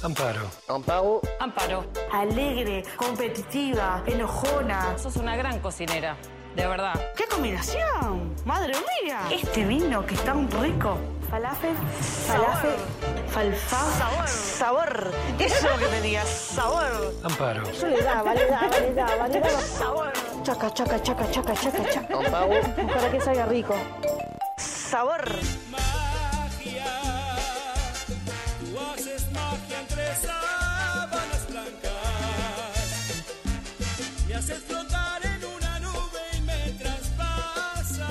Amparo. Amparo. Amparo. Alegre, competitiva, enojona. Sos una gran cocinera, de verdad. ¡Qué combinación! ¡Madre mía! Este vino que es tan rico. Falafel, falfá, sabor. Eso es lo que tenía, sabor. Amparo. Eso le da, vale, sabor. Chaca, chaca, chaca, chaca, chaca, chaca. Amparo. Para que salga rico. Sabor. Magia, tú haces magia entre sábanas blancas. Me haces flotar en una nube y me traspasas.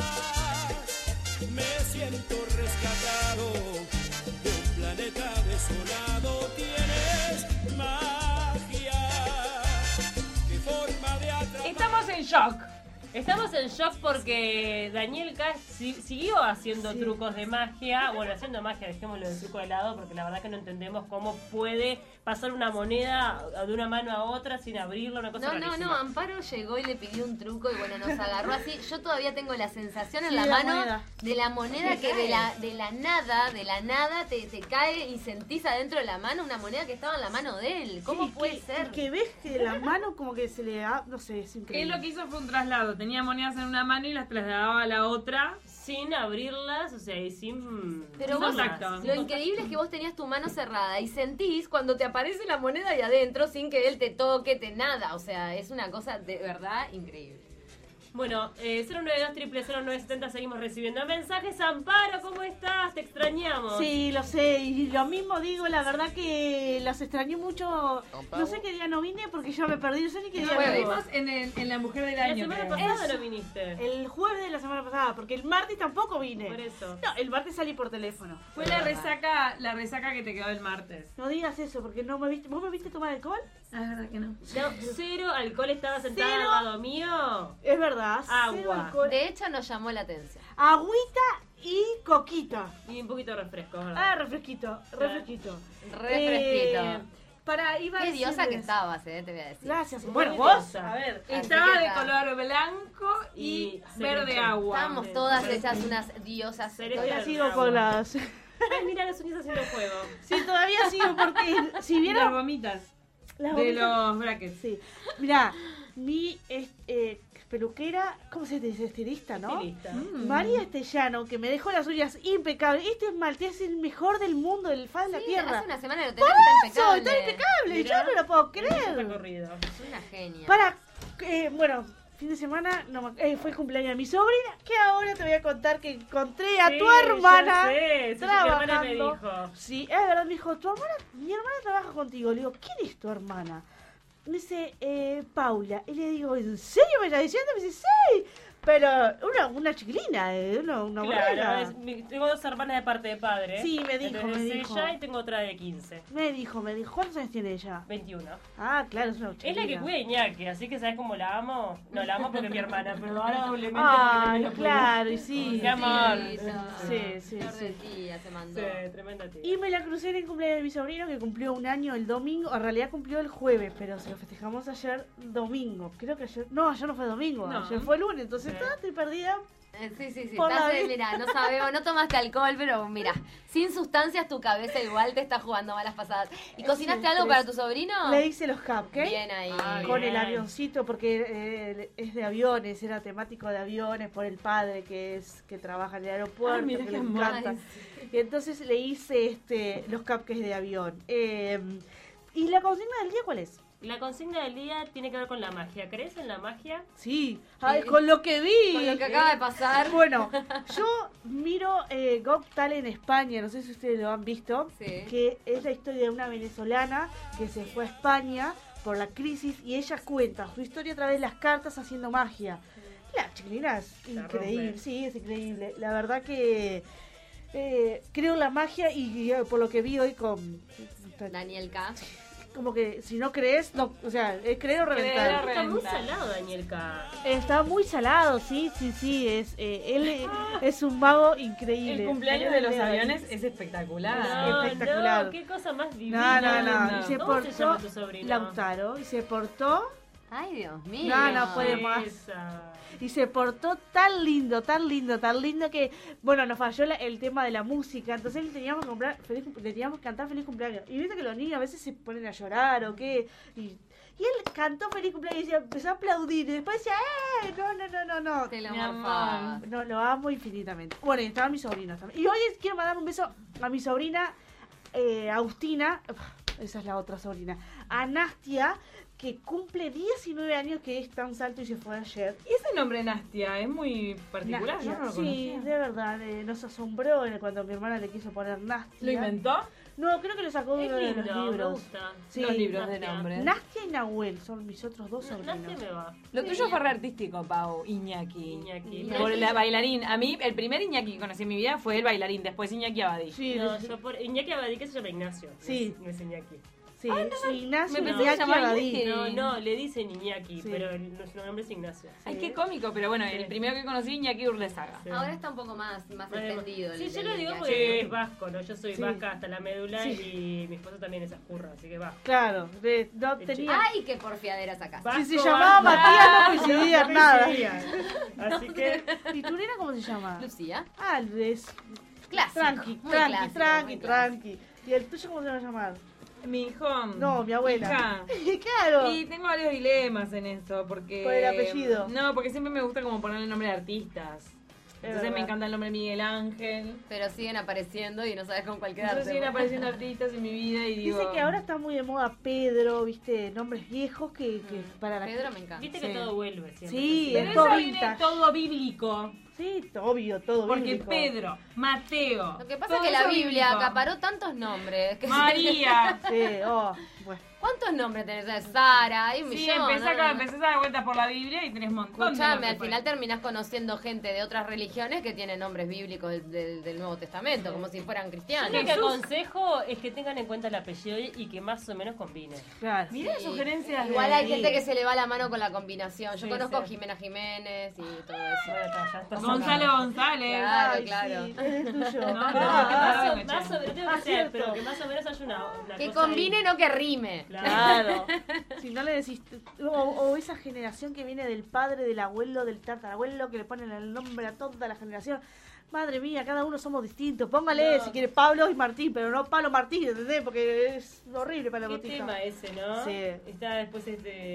Me siento rescatado de un planeta desolado. Tienes magia, qué forma de atrapar. Estamos en shock. Estamos en shock porque Daniel K. siguió haciendo trucos de magia. Bueno, haciendo magia, dejémoslo de truco de lado, porque la verdad que no entendemos cómo puede pasar una moneda de una mano a otra sin abrirla, una cosa rarísima. No, Amparo llegó y le pidió un truco y bueno, nos agarró así. Yo todavía tengo la sensación en Sí, la la mano moneda. de la moneda que de la nada te cae y sentís adentro de la mano una moneda que estaba en la mano de él. ¿Cómo puede ser? Que ves que la mano como que se le da, no sé, es increíble. Él lo que hizo fue un traslado. Tenía monedas en una mano y las trasladaba a la otra. Sin abrirlas, o sea, y sin... Pero sin vos, contacto. lo increíble es que vos tenías tu mano cerrada y sentís cuando te aparece la moneda ahí adentro sin que él te toque, nada. O sea, es una cosa de verdad increíble. Bueno, 092-00970, seguimos recibiendo mensajes. Amparo, ¿cómo estás? Te extrañamos. Sí, lo sé, y lo mismo digo, la verdad que las extrañé mucho. No sé qué día no vine porque yo me perdí, no sé ni qué día Bueno, no vimos en La Mujer del La Año. semana creo. pasada no viniste. El jueves de la semana pasada, porque el martes tampoco vine. Por eso. No, el martes salí por teléfono. Fue la resaca que te quedó el martes. No digas eso, porque no me viste. ¿Vos me viste tomar alcohol? Ah, es verdad que no. No, cero alcohol, estaba sentada Cero. al lado mío. Es verdad. Agua. cero alcohol. De hecho, nos llamó la atención. Agüita y coquita. Y un poquito de refresco, ¿verdad? Ah, refresquito. Refresquito. Iba a Qué diosa decirles- que estabas, te voy a decir. Gracias. Muy Bueno, diosa. vos, a ver. Estaba que de nada. color blanco y verde secreto. agua. Estábamos todas hechas unas diosas. Seres Todavía de sigo agua. con las... Ay, mira las uñas haciendo fuego. Sí, todavía sigo porque si Y las vieron... gomitas Las de gomitas- los brackets. Sí. Mirá, mi peluquera, ¿cómo se dice? Estilista, ¿no? Estilista. María Estellano, que me dejó las uñas impecables. Este esmalte es el mejor del mundo, del faz de la Sí, tierra. hace una semana que lo tenés, ¡Eso! está ¡Está impecable. impecable! Mirá. Yo no lo puedo Está creer. corrido. Es una genia. Bueno, fin de semana fue el cumpleaños de mi sobrina, que ahora te voy a contar que encontré a Sí, tu hermana ya sé, sí, mi hermana me dijo. Sí, es verdad, me dijo, mi hermana trabaja contigo. Le digo, ¿quién es tu hermana? Me dice, Paula. Y le digo, ¿en serio me está diciendo? Me dice, sí. Pero una chiquilina, una Claro, borrega. tengo dos hermanas de parte de padre. Sí, me dijo, Entonces me dijo. ella y tengo otra de 15. Me dijo, ¿cuántos años tiene ella? 21. Ah, claro, es una Es chiquilina. la que cuida a Iñaki, así que ¿sabes cómo la amo? No, la amo porque es mi hermana, pero ahora doblemente porque Ah, también la cuido. claro, y sí. Qué amor. Sí. Flor de tía se mandó. Sí, tremenda tía. Y me la crucé en el cumpleaños de mi sobrino, que cumplió un año el domingo. En realidad cumplió el jueves, pero se lo festejamos ayer domingo. Creo que ayer... No, ayer no fue domingo, No. ayer fue lunes. Entonces, Sí. estoy perdida. Sí. Por la vida. Mira, no sabemos, no tomaste alcohol, pero mira, sin sustancias tu cabeza igual te está jugando malas pasadas. ¿Y cocinaste algo para tu sobrino? Le hice los cupcakes. Bien ahí. Con bien. el avioncito, porque es de aviones, era temático de aviones, por el padre que trabaja en el aeropuerto, Ah, mira que qué le amor. encanta. Ay, Y entonces le hice los cupcakes de avión. ¿Y la consigna del día cuál es? La consigna del día tiene que ver con la magia. ¿Crees en la magia? Sí, ay, con lo que vi. Con lo que acaba de pasar. Bueno, yo miro Got Talent en España, no sé si ustedes lo han visto, Sí. que es la historia de una venezolana que se fue a España por la crisis y ella cuenta su historia a través de las cartas haciendo magia. La chiquilina es La increíble, rompe. sí, es increíble. La verdad que creo en la magia y por lo que vi hoy con... Daniel K. Como que si no crees, no, o sea, es creer o reventar. Creer o Está muy Renta. salado, Daniel K. Está muy salado, sí, él es un mago increíble. El cumpleaños de los aviones es espectacular. No, espectacular. no, qué cosa más divina. No. no. Y se ¿Cómo se portó llama tu sobrino? Lautaro y se portó Ay, Dios mío. No puede más. Esa. Y se portó tan lindo que, bueno, nos falló el tema de la música, entonces le teníamos que le teníamos que cantar feliz cumpleaños. Y viste que los niños a veces se ponen a llorar o qué. Y él cantó feliz cumpleaños y empezó a aplaudir. Y después decía, no. Te la Mi morfaba. No, lo amo infinitamente. Bueno, y estaban mis sobrinos también. Y hoy quiero mandar un beso a mi sobrina Agustina. Esa es la otra sobrina. A Nastia, que cumple 19 años, que es tan salto y se fue ayer. Y ese nombre Nastia es muy particular, Nastia, yo no lo sí, conocía. de verdad, nos asombró cuando mi hermana le quiso poner Nastia. ¿Lo inventó? No, creo que lo sacó de Es uno de lindo, los me libros. gusta. Sí, Los libros de Nastia. nombre. Nastia y Nahuel son mis otros dos sobrinos. Nastia me va. Lo tuyo fue re artístico, Pau, Iñaki. Iñaki. Por el bailarín. A mí, el primer Iñaki que conocí en mi vida fue el bailarín, después Iñaki Abadí. Sí, No, yo por Iñaki Abadí, que se llama Ignacio. Sí. No es Iñaki. sí, Ignacio me y pensé que Iñaki se llamaba Abadí. Iñaki. No, le dicen Iñaki, Sí. pero su nombre es Ignacio. Ay, qué cómico, pero bueno, el primero que conocí, Iñaki Urlesaga. Sí. Ahora está un poco más extendido. Sí, el yo lo digo Iñaki. porque es vasco, ¿no? Yo soy Sí. vasca hasta la médula Sí. y mi esposo también es ascurra, así que va. Claro, no tenía... Ay, qué porfiadera sacás. Vasco, Si se llamaba vasco. Matías no coincidía No nada. coincidían. Así que ¿Y tu nena cómo se llama? Lucía. Ah, es Clásico. tranqui, muy tranqui, clásico, tranqui, muy clásico. tranqui. ¿Y el tuyo cómo se va a llamar? Mi hijo. No, mi abuela. Hija. Claro. Y tengo varios dilemas en esto, porque... ¿Por el apellido? No, porque siempre me gusta como ponerle nombre de artistas. Entonces verdad. me encanta el nombre de Miguel Ángel. Pero siguen apareciendo y no sabes con cuál Entonces quedarte. siguen apareciendo artistas en mi vida y digo... Dice que ahora está muy de moda Pedro, viste, nombres viejos que para la Pedro me encanta. viste Sí. que todo vuelve siempre. Sí, Pero es todo eso viene vintage. todo bíblico. Sí, obvio, todo Porque bíblico. Pedro, Mateo... Lo que pasa todo es que la eso Biblia bíblico. acaparó tantos nombres. que- María. Sí, bueno. ¿Cuántos nombres tenés? Sara, hay un Sí, millón. empezás ¿no? a dar vueltas por la Biblia y tenés un montón de Escuchame, nombres al por final ahí. terminás conociendo gente de otras religiones que tienen nombres bíblicos del Nuevo Testamento, como si fueran Yo cristianos. lo que aconsejo es que tengan en cuenta el apellido y que más o menos combine. Claro. Mirá Sí. sugerencias Igual de... hay gente que se le va la mano con la combinación. Yo Sí, conozco a sí. Jimena Jiménez y todo eso. Bueno, ya está Gonzalo González. Claro, Ay, claro. sí, es tuyo. No, Más o menos, tengo que ser, cierto. pero que más o menos haya una Que cosa combine, ahí. no que rime. Claro. Si no le decís. O esa generación que viene del padre, del abuelo, del tatarabuelo, que le ponen el nombre a toda la generación. Madre mía, cada uno somos distintos. Póngale, No. si quiere, Pablo y Martín, pero no Pablo Martín, ¿entendés? Porque es horrible para la ¿Qué botija. tema ese, no? Sí. Está después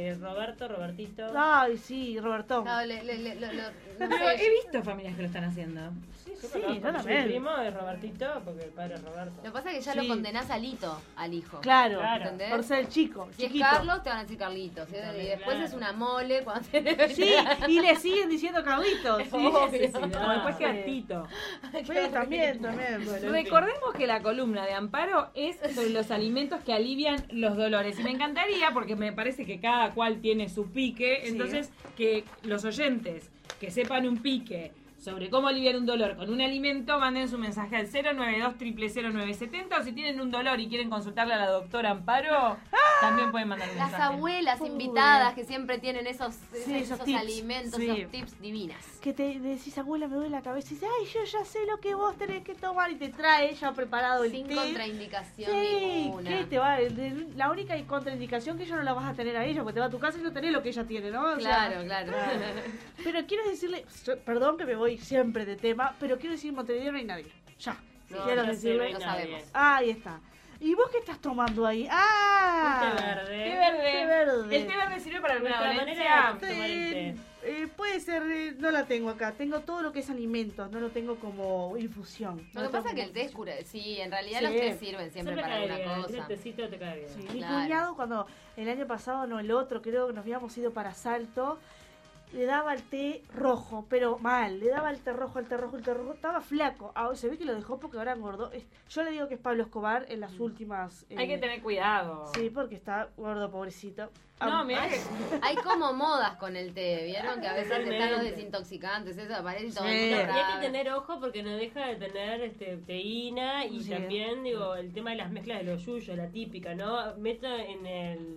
Robertito. Ay, sí, Robertón. No, no Pero sé, he visto familias que lo están haciendo. Sí, Sí, conozco. yo Mi también. primo es Robertito porque el padre es Roberto. Lo que pasa es que ya Sí. lo condenás al hito, al hijo. Claro, Claro. ¿Entendés? por ser el chico, Si es chiquito. Carlos, te van a decir Carlitos. ¿sí? También, Y después claro. es una mole cuando te... Sí, y le siguen diciendo Carlitos. Sí, Obvio. Como después Sí. queda Tito. Sí, también. Bueno, en fin. Recordemos que la columna de Amparo es sobre los alimentos que alivian los dolores. Y me encantaría, porque me parece que cada cual tiene su pique, Sí. entonces que los oyentes que sepan un pique sobre cómo aliviar un dolor con un alimento, manden su mensaje al 092-000-970, o si tienen un dolor y quieren consultarle a la doctora Amparo, también pueden mandar un Las mensaje. abuelas Pobre. invitadas que siempre tienen esos esos tips. alimentos, Sí. esos tips divinas. que te decís, abuela, me duele la cabeza. Y dices, ay, yo ya sé lo que vos tenés que tomar. Y te trae ya preparado el Sin té. contraindicación Sí, ninguna. ¿qué te va? La única contraindicación que ella no la vas a tener a ella, porque te va a tu casa y no tenés lo que ella tiene, ¿no? O sea, Claro, claro. pero quiero decirle, perdón que me voy siempre de tema, pero quiero decir, en Montevideo no hay nadie. Ya. No, quiero ya sé, decirle. no hay Lo nadie. sabemos. Ahí está. ¿Y vos qué estás tomando ahí? ¡Ah! Té verde. Té verde. Té verde. ¿El té verde sirve para alguna Nuestra dolencia? manera de tomar el té. Puede ser, no la tengo acá. Tengo todo lo que es alimentos, no lo tengo como infusión. Lo que pasa es que el té es cura. Sí, en realidad Sí. los té sirven siempre Siempre para cae alguna bien. cosa. El tecito te cae bien. Sí, mi Claro. cuñado cuando el año pasado, no el otro, creo que nos habíamos ido para Salto, le daba el té rojo, pero mal, le daba el té rojo, estaba flaco. Ahora se ve que lo dejó porque ahora engordó. Yo le digo que es Pablo Escobar en las últimas... Hay que tener cuidado. Sí, porque está gordo, pobrecito. No, mira que... Hay como modas con el té, ¿vieron? Que a veces están los Totalmente. desintoxicantes, eso aparece y todo Sí. el mundo Y hay grave. que tener ojo porque no deja de tener teína y Sí. también, digo, el tema de las mezclas de los yuyos, la típica, ¿no? Meto en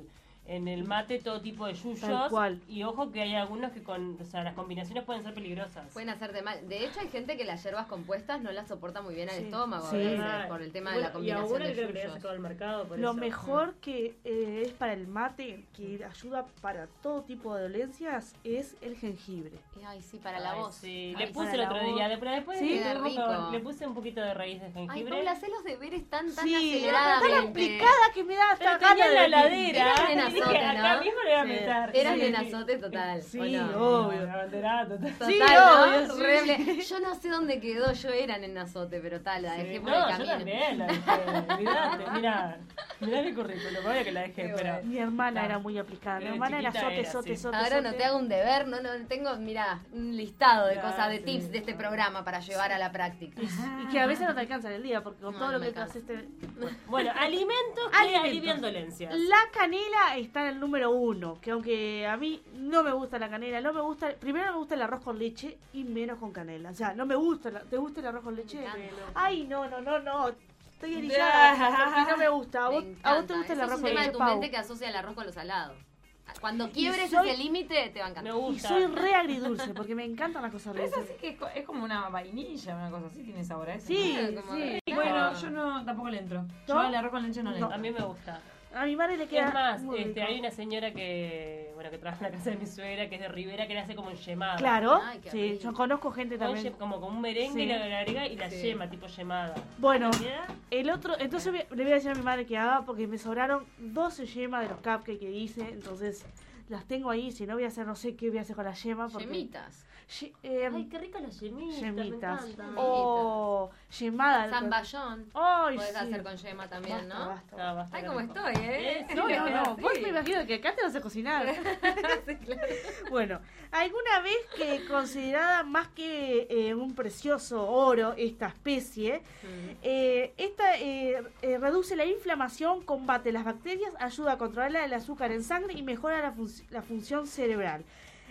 en el mate todo tipo de Tal yuyos. cual. Y ojo que hay algunos que o sea, las combinaciones pueden ser peligrosas. Pueden hacerte mal. De hecho, hay gente que las hierbas compuestas no las soporta muy bien al Sí. estómago, Sí. a veces, Ah, por el tema y de la bueno, y combinación algunos de creo que le han yuyos. sacado al mercado por Lo eso. mejor que es para el mate, que ayuda para todo tipo de dolencias, es el jengibre. Ay, sí, para la Ay, voz. Sí, Ay, le puse para el la otro voz. día. Después Sí, de queda tuvimos que- rico. le puse un poquito de raíz de Ay, jengibre. Paula, hacé los deberes tan Sí, aceleradamente. tan aplicada que me da Pero hasta tenía ganas la de heladera. Eras y nenazote, dije, acá ¿no? mismo le voy a Sí. meter. Eras Sí. nenazote total. Sí, ¿o no? obvio. La bandera, total. Total, Sí, ¿no? obvio, sí. Horrible. Yo no sé dónde quedó, yo era nenazote, pero tal, la dejé Sí, por no, el yo camino. también la dejé. Mirate, mirá mi currículum, obvio que la dejé, Qué pero... bueno. Mi hermana Ah. era muy aplicada. Mi Pero hermana era chiquita sote, era, sote, sí. sote, Ahora no sote. te hago un deber, no tengo, mirá, un listado de Ya, cosas, de sí. tips de este programa para llevar a la práctica. Y que a veces no te alcanza en el día, porque con No, todo no lo me que te alcanza. haces... Bueno, alimentos que Alimentos. alivian dolencias. La canela está en el número 1, que aunque a mí no me gusta la canela, no me gusta, primero no me gusta el arroz con leche y menos con canela. O sea, no me gusta, ¿te gusta el arroz con leche? Me encanta. Ay, no, estoy erizada, porque no me gusta. ¿A Me vos te encanta. gusta el Eso arroz es con un tema de leche, tu Pau? mente que asocia el arroz con lo salado. Cuando quiebres soy- ese límite, te va a Me encantar. Y gusta. soy re agridulce, porque me encantan las cosas Pero es dulces. así que es como una vainilla, una cosa así, tiene sabor a eso. Sí, Como sí. de- Bueno, yo no, tampoco le entro. Yo ¿No? al arroz con leche no le No. entro. A mí me gusta. A mi madre le queda Es más, muy rico. hay una señora que trabaja en la casa de mi suegra, que es de Rivera, que le hace como enllemada. Claro, Ay, qué sí, rico. yo conozco gente Con también. como con un merengue Sí. y le agrega y la Sí. yema, tipo yemada. Bueno, ¿Queda? el otro, entonces le voy a decir a mi madre que haga porque me sobraron 12 yemas de los cupcakes que hice, entonces las tengo ahí, si no voy a hacer, no sé qué voy a hacer con las yemas. Porque, Yemitas. Ay, qué rica la yemita. Yemitas. Me encanta. O yemada. Zamballón. Ay, Podés sí. hacer con yema también, Basta, ¿no? basta. Ah, basta, Ay, qué cómo rico. estoy, ¿eh? No, no, no. Vos Sí. me imagino que acá te vas a cocinar. Sí, claro. Bueno, alguna vez que considerada más que un precioso oro, esta especie, reduce la inflamación, combate las bacterias, ayuda a controlar el azúcar en sangre y mejora la función cerebral.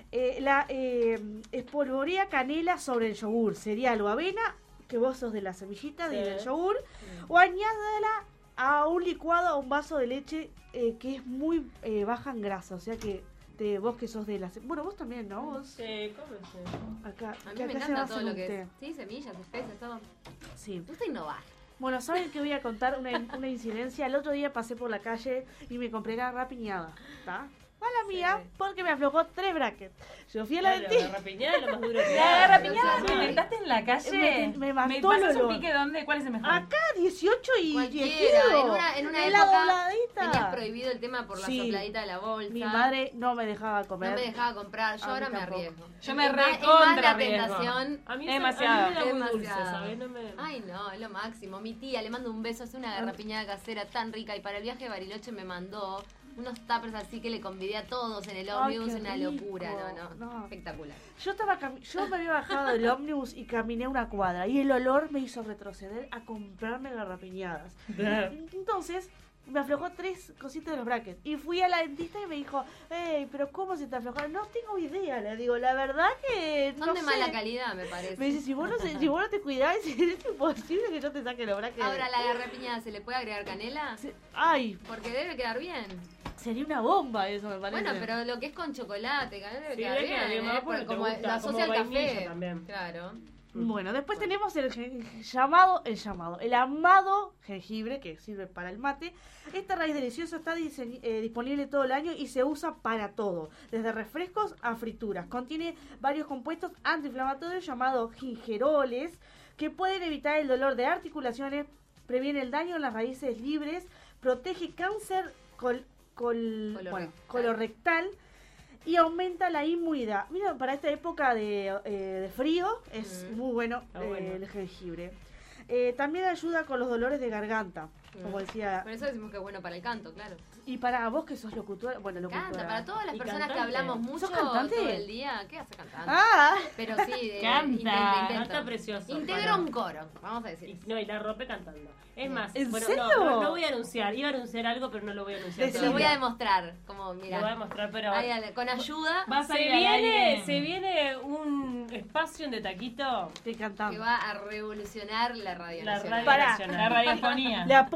Espolvorea canela sobre el yogur, cereal o avena, que vos sos de la semillita Sí. del yogur, o añádela a un licuado o un vaso de leche que es muy baja en grasa, o sea que vos que sos de la... Bueno, vos también, ¿no? Vos Sí, cómese. acá, A mí que me acá se encanta va a todo hacer lo un que té. es. Sí, semillas, especies, todo. Sí. Me gusta innovar. Bueno, ¿saben que voy a contar una incidencia? El otro día pasé por la calle y me compré garra piñada, ¿está? Mala mía, porque me aflojó 3 brackets. Yo fui a la La dentista. rapiñada es lo más duro que La hay. garrapiñada, Sí. ¿me inventaste en la calle? Me mató el pasas un olor. pique dónde? ¿Cuál es el mejor? Acá 18 y Cualquiera. 10 En una En la época dobladita. tenías prohibido el tema por la Sí. sopladita de la bolsa. Mi madre no me dejaba no comer. me dejaba comprar. Yo A mí ahora me tampoco. arriesgo. Yo me Es más recontra la arriesgo. tentación. A mí Es eso- demasiado. A mí me da muy dulce, Demasiado. ¿sabes? No me... Ay, no, es lo máximo. Mi tía, le mando un beso, hace una garrapiñada casera tan rica. Y para el viaje de Bariloche me mandó unos tuppers así que le convidé a todos en el Ay, ómnibus. qué Una rico. locura, no. No. Espectacular. Yo me había bajado del ómnibus y caminé una cuadra y el olor me hizo retroceder a comprarme garrapiñadas. Entonces me aflojó 3 cositas de los brackets y fui a la dentista y me dijo, pero ¿cómo se te aflojó? No tengo idea, le digo, la verdad que Son no de sé. mala calidad, me parece. Me dice, si vos no te cuidás, es imposible que yo te saque los brackets. Ahora, ¿la garrapiñada se le puede agregar canela? Ay, Porque debe quedar bien. sería una bomba eso, me parece. Bueno, pero lo que es con chocolate, canela debe Sí, quedar debe quedar bien. bien, más porque Porque te como gusta, lo asocia como al café. vainilla también. Claro. Bueno, después tenemos el amado jengibre que sirve para el mate. Esta raíz deliciosa está disponible todo el año y se usa para todo, desde refrescos a frituras. Contiene varios compuestos antiinflamatorios llamados gingeroles que pueden evitar el dolor de articulaciones, previene el daño en las raíces libres, protege cáncer colorectal y aumenta la inmunidad. Mira, para esta época de frío es muy bueno, Está bueno. el jengibre. También ayuda con los dolores de garganta, como decía. Por eso decimos que es bueno para el canto, claro. Y para vos que sos locutora, bueno, locutora. Canta, para todas las Y personas que cantante. hablamos mucho ¿Sos cantante? todo el día. ¿Qué hace cantando? Ah, Pero sí, Canta. Canta precioso. Integra Para- un coro, vamos a decir. Y, no, y la rompe cantando. Es más, ¿En bueno, serio? no voy a anunciar. Iba a anunciar algo, pero no lo voy a anunciar. Te lo Decilo. voy a demostrar, como Lo voy a mira. demostrar, pero... Con ayuda Va a Se salir al aire. viene un espacio en De Taquito. estoy que cantando. va a revolucionar la radio La nacional. radio Pará. nacional. La radiofonía. La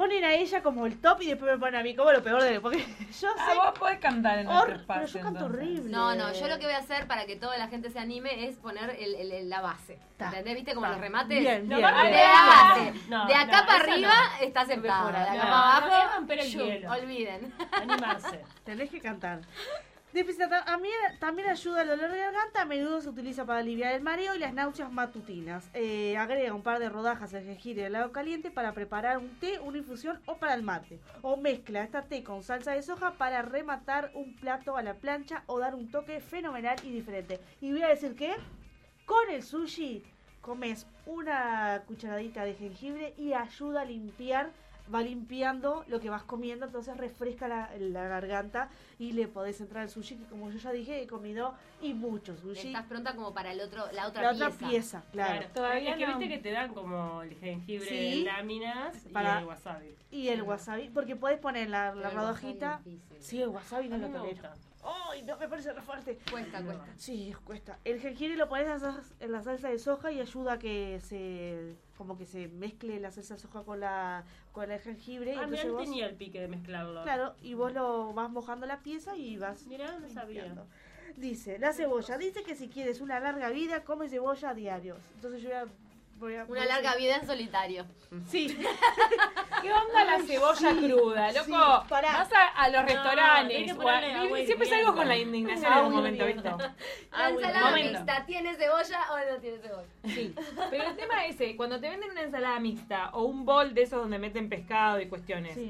ponen a ella como el top y después me ponen a mí como lo peor de... Porque yo sé... vos podés cantar en nuestro Pero espacio. yo canto entonces. horrible. No, yo lo que voy a hacer para que toda la gente se anime es poner la base. Ta. ¿Entendés? ¿Viste como Ta. los remates? Bien, No, bien, para- De bien. la base. No, de acá no, para eso arriba no. está aceptada. De acá No, para no, abajo, es romper el shum, hielo. olviden. Animarse. Tenés que cantar. Después, a mí también ayuda el dolor de garganta. A menudo se utiliza para aliviar el mareo y las náuseas matutinas. Agrega un par de rodajas de jengibre y helado caliente para preparar un té, una infusión o para el mate. O mezcla esta té con salsa de soja para rematar un plato a la plancha o dar un toque fenomenal y diferente. Y voy a decir que con el sushi comes una cucharadita de jengibre y ayuda a limpiar. Va limpiando lo que vas comiendo, entonces refresca la garganta y le podés entrar al sushi, que como yo ya dije, he comido y mucho sushi. Estás pronta como para la otra La otra pieza, claro. Todavía Es que no. viste que te dan como el jengibre Sí. en láminas Para- y el wasabi. Y el wasabi, porque podés poner la Pero el rodajita. wasabi es difícil. Sí, el wasabi no A mí lo me tolero. gusta. ¡Ay, no, me parece re fuerte! Cuesta. Sí, cuesta. El jengibre lo pones en la salsa de soja y ayuda a que se mezcle la salsa de soja con el jengibre. Y Ah, mira, entonces no vos, tenía el pique de mezclarlo. claro, y vos lo vas mojando la pieza y vas Mirá, no sabía. limpiando. Dice, la cebolla. Dice que si quieres una larga vida, come cebolla a diario. Entonces yo voy a Una larga vida en solitario. Sí. ¿Qué onda la cebolla cruda, loco? Sí, pará. Vas a los restaurantes. tenés que o ponerle agua siempre salgo hirviendo. con la indignación en Agua un momento, hirviendo. ¿viste? La bueno, ensalada momento. mixta, ¿tiene cebolla o no tiene cebolla? Sí, pero el tema es ese, cuando te venden una ensalada mixta o un bol de esos donde meten pescado y cuestiones, Sí.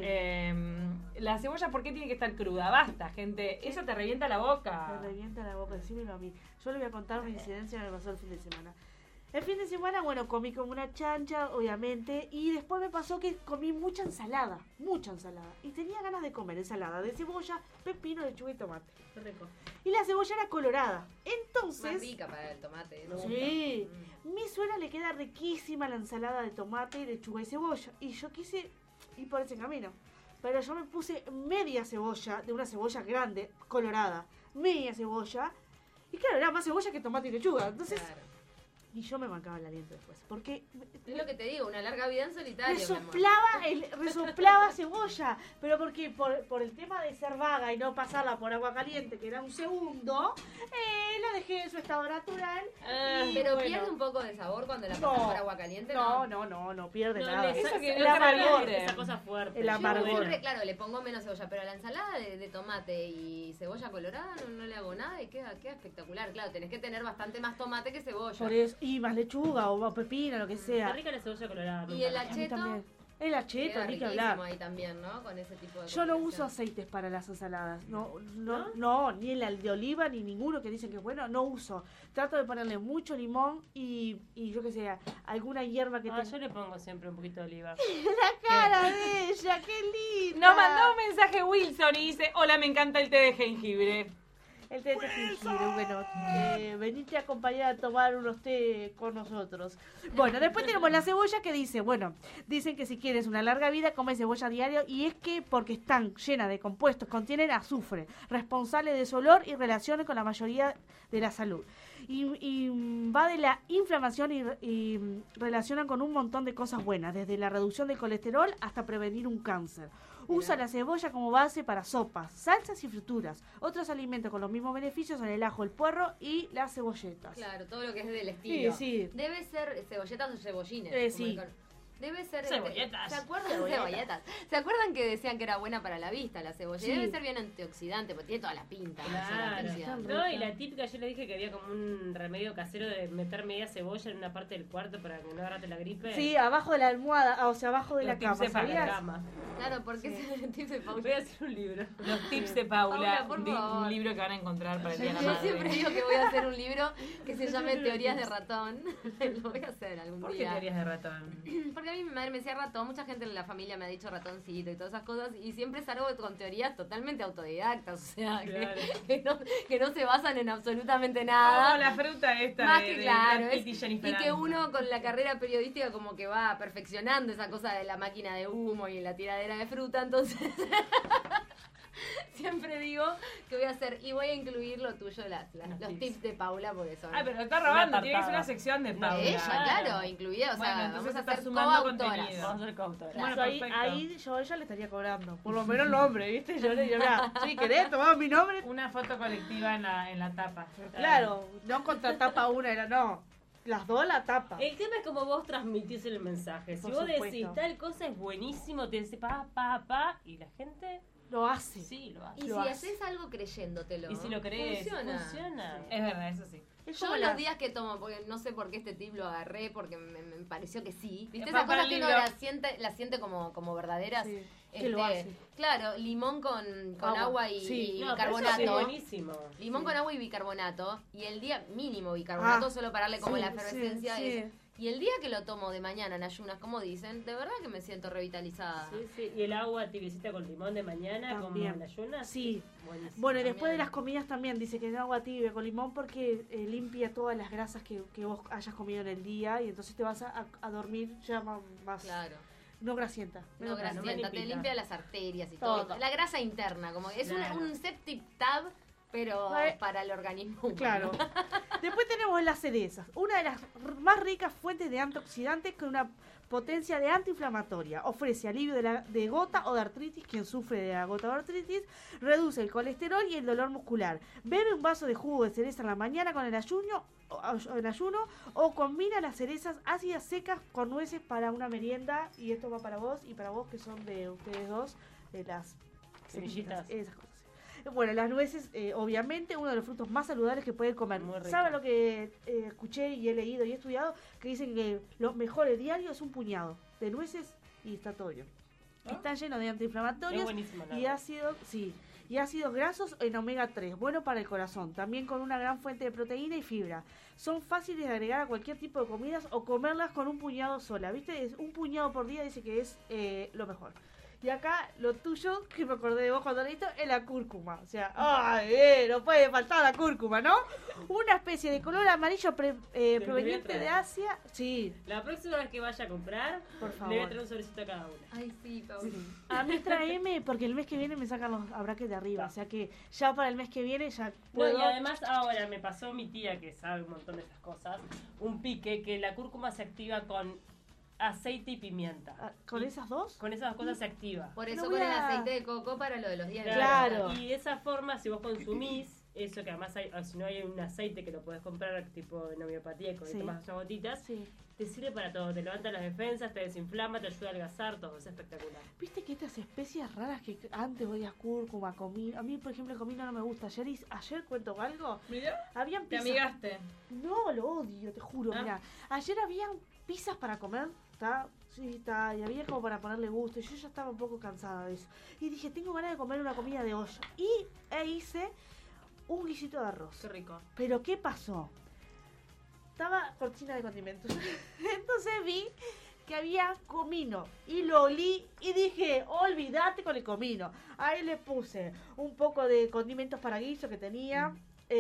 la cebolla, ¿por qué tiene que estar cruda? Basta, gente, eso te revienta la boca. Me revienta la boca, decímelo a mí. Yo le voy a contar una incidencia que me pasó el fin de semana. El fin de semana, bueno, comí como una chancha, obviamente, y después me pasó que comí mucha ensalada. Y tenía ganas de comer ensalada de cebolla, pepino, lechuga y tomate. Qué rico. Y la cebolla era colorada. Más Entonces, rica para el tomate. me sí, gusta. mi suegra le queda riquísima la ensalada de tomate, lechuga y cebolla. Y yo quise ir por ese camino. Pero yo me puse media cebolla, de una cebolla grande, colorada. Media cebolla. Y claro, era más cebolla que tomate y lechuga. Entonces, Claro. y yo me mancaba el aliento después. Porque Es lo que te digo, una larga vida en solitario. mi amor. resoplaba cebolla. Pero porque por el tema de ser vaga y no pasarla por agua caliente, que era un segundo, la dejé en su estado natural. y Pero bueno. pierde un poco de sabor cuando la pasas por agua caliente. No pierde No, nada. eso que el no amargor. esa cosa fuerte. El Yo amargor. siempre, claro, le pongo menos cebolla, pero a la ensalada de tomate y cebolla colorada no le hago nada y queda espectacular. Claro, tenés que tener bastante más tomate que cebolla. Por eso, y más lechuga o pepino, lo que Está sea. rica la cebolla colorada. me Y el encanta. A mí acheto también. El acheto, queda ni que riquísimo hablar. ahí también, ¿no? Con ese tipo de Yo no combinación. uso aceites para las ensaladas. No, ni el de oliva ni ninguno que dicen que es bueno, no uso. Trato de ponerle mucho limón y yo que sé, alguna hierba que Ah, tenga. yo le pongo siempre un poquito de oliva. La cara de ella, qué linda. Nos mandó un mensaje Wilson y dice, hola, me encanta el té de jengibre. El té de jengibre, bueno, venite a acompañar a tomar unos té con nosotros. Bueno, después tenemos la cebolla que dice, bueno, dicen que si quieres una larga vida, come cebolla a diario y es que porque están llenas de compuestos, contienen azufre, responsable de su olor y relaciones con la mayoría de la salud. Y va de la inflamación y relacionan con un montón de cosas buenas, desde la reducción del colesterol hasta prevenir un cáncer. Usa la cebolla como base para sopas, salsas y frituras. Otros alimentos con los mismos beneficios son el ajo, el puerro y las cebolletas. Claro, todo lo que es del estilo. sí. Debe ser cebolletas o cebollines. Sí. Debe ser Cebolletas. ¿Se acuerdan? Cebolletas. ¿Se acuerdan que decían que era buena para la vista la cebolla? Sí. Debe ser bien antioxidante, porque tiene toda la pinta. de ser Claro. antioxidante. No, y la típica, yo le dije que había como un remedio casero de meter media cebolla en una parte del cuarto para que no agarrate la gripe. Sí, abajo de la almohada, o sea, abajo de Los la tips cama, de para la ¿sabías? Cama. Claro, porque es tips de Paula. Voy a hacer un libro. Los tips de Paula, Paula, por favor. un libro que van a encontrar para el Día de la Yo Madre. siempre digo que voy a hacer un libro que se llame Teorías de ratón. Lo voy a hacer algún ¿Por qué día. teorías de ratón? Porque a mí mi madre me decía ratón, mucha gente en la familia me ha dicho ratoncito y todas esas cosas, y siempre salgo con teorías totalmente autodidactas, o sea, Claro. que no se basan en absolutamente Como nada. la fruta esta Más de, que de claro, Brad Pitt y es- Jennifer y que Aniston. uno con la carrera periodística como que va perfeccionando esa cosa de la máquina de humo y la tiradera de fruta, entonces siempre digo que voy a hacer y voy a incluir lo tuyo, los tips de Paula, porque son... Ah, pero está robando, Una tiene que ser apartada. una sección de Paula. de ella, claro, incluida, o sea, Bueno, entonces vamos a está hacer sumando coautoras. contenido. Vamos a ser coautora. Bueno, ahí, perfecto. ahí yo a ella le estaría cobrando. Por lo menos el nombre, ¿viste? Yo le diría, mira, si querés, tomamos mi nombre. Una foto colectiva en la tapa. Claro, no contratapa una, era no. Las dos la tapa. El tema es como vos transmitís el mensaje. Si Por vos supuesto. decís tal cosa es buenísimo, te dice pa, y la gente Lo hace. sí lo hace. Y Lo si hace. haces algo creyéndotelo, Y si lo crees, funciona. funciona. Es verdad, eso sí. Es Yo como los la- días que tomo, porque no sé por qué este tip lo agarré, porque me pareció que sí. ¿Viste? Para Esas cosas el que uno libro. las siente como verdaderas. Sí, que lo hace. Claro, limón con Agua. agua y, Sí. y No, pero eso bicarbonato. es buenísimo. Limón con agua y bicarbonato. Y el día mínimo bicarbonato, Ah, solo para darle como sí, la efervescencia. sí, sí. Y el día que lo tomo de mañana en ayunas, como dicen, de verdad que me siento revitalizada. Sí, sí. Y el agua tibiecita con limón de mañana, También. como en ayunas. Sí. Buenísimo. Bueno, y después También. de las comidas también dice que es agua tibia con limón porque limpia todas las grasas que vos hayas comido en el día y entonces te vas a dormir ya más Claro. no grasienta. No, menos grasienta, me te limpita. limpia las arterias y todo. Todo. La grasa interna, como es Claro. un septic tab, pero para el organismo humano. Claro. Después tenemos las cerezas, una de las más ricas fuentes de antioxidantes con una potencia de antiinflamatoria. Ofrece alivio de gota o de artritis, quien sufre de la gota o artritis, reduce el colesterol y el dolor muscular. Bebe un vaso de jugo de cereza en la mañana con el ayuno o combina las cerezas ácidas secas con nueces para una merienda, y esto va para vos y para vos que son de ustedes dos, de las Semillitas. esas cosas. Bueno, las nueces, obviamente, uno de los frutos más saludables que pueden comer. Muy rico. ¿Saben lo que escuché y he leído y he estudiado? Que dicen que lo mejor el diario es un puñado de nueces y está todo bien. Están llenos de Es antiinflamatorios buenísimo. la y verdad. ácidos grasos en omega 3, bueno para el corazón, también con una gran fuente de proteína y fibra. Son fáciles de agregar a cualquier tipo de comidas o comerlas con un puñado sola, ¿viste? Es un puñado por día, dice que es lo mejor. Y acá lo tuyo, que me acordé de vos cuando leíste, es la cúrcuma. O sea, no puede faltar la cúrcuma, ¿no? Una especie de color amarillo proveniente traer. de Asia. Sí, La próxima vez que vaya a comprar, por le voy a favor. traer un sobrecito a cada una. Ay, sí, Paula. A mí tráeme, porque el mes que viene me sacan los abraques de arriba. O sea que ya para el mes que viene ya No, puedo. y además ahora me pasó mi tía, que sabe un montón de estas cosas, un pique que la cúrcuma se activa con aceite y pimienta. Ah, ¿Con Y esas dos? Con esas dos cosas se activa. Por No eso voy con el a- aceite de coco para lo de los días de Claro. Y de esa forma, si vos consumís eso, que además hay, si no hay un aceite que lo podés comprar tipo en homeopatía, que Sí. tomas unas gotitas, Sí. te sirve para todo. Te levanta las defensas, te desinflama, te ayuda a adelgazar, todo. Es espectacular. Viste que estas especias raras que antes voy a cúrcuma, comino. A mí, por ejemplo, el comino no me gusta. Ayer cuento algo. Mirá, Habían te pizzas. amigaste. No, lo odio, te juro. Ah. Mira, ayer habían pizzas para comer. ¿Está? Sí, está. Y había como para ponerle gusto. Y yo ya estaba un poco cansada de eso. Y dije, tengo ganas de comer una comida de olla. E hice un guisito de arroz. Qué rico. Pero ¿qué pasó? Estaba cortina de condimentos. Entonces vi que había comino y lo olí y dije, olvídate con el comino. Ahí le puse un poco de condimentos para guiso que tenía,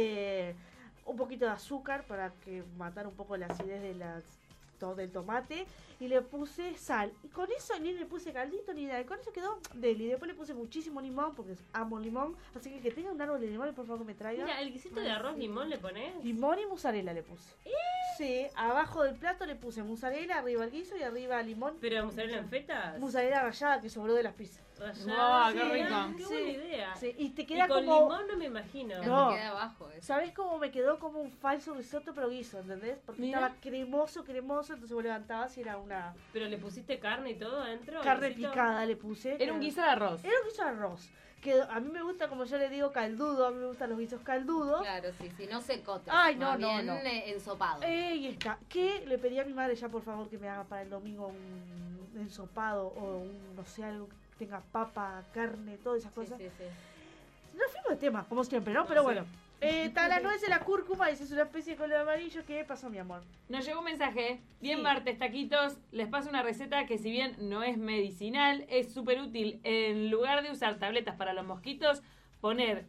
un poquito de azúcar para que matar un poco la acidez de del tomate, y le puse sal. Y con eso ni le puse caldito ni nada. Y con eso quedó deli. Después le puse muchísimo limón porque amo limón. Así que tenga un árbol de limón, por favor que me traiga. Mira, el guisito de arroz limón le ponés. Limón y mozzarella le puse. Sí, abajo del plato le puse mozzarella, arriba el guiso y arriba limón. Pero mozzarella en fetas. Mozzarella rallada que sobró de las pizzas. Rallada. Qué Sí, rico. Qué Sí. buena idea. Sí, y te Y queda con como... limón no me imagino. No. Te queda abajo eso. ¿Sabes cómo me quedó como un falso risotto pero guiso, ¿entendés? Porque Mira. estaba cremoso, entonces vos levantabas y era una Pero le pusiste carne y todo adentro. carne guisito. picada le puse. Era un guiso de arroz. Era un guiso de arroz. Que a mí me gusta, como yo le digo, caldudo. A mí me gustan los guisos caldudos. Claro, sí, no secotes. Ay, no, más no, bien, no. Ensopado. Y está. Que le pedí a mi madre ya, por favor, que me haga para el domingo un ensopado o un, no sé, algo que tenga papa, carne, todas esas Sí, cosas. sí, sí. Nos fuimos de tema, como siempre, ¿no? Pero Sí. bueno. Está la nuez de la cúrcuma, esa es una especie de color amarillo. ¿Qué pasó, mi amor? Nos llegó un mensaje. Bien, Sí. martes, taquitos. Les paso una receta que, si bien no es medicinal, es súper útil. En lugar de usar tabletas para los mosquitos, poner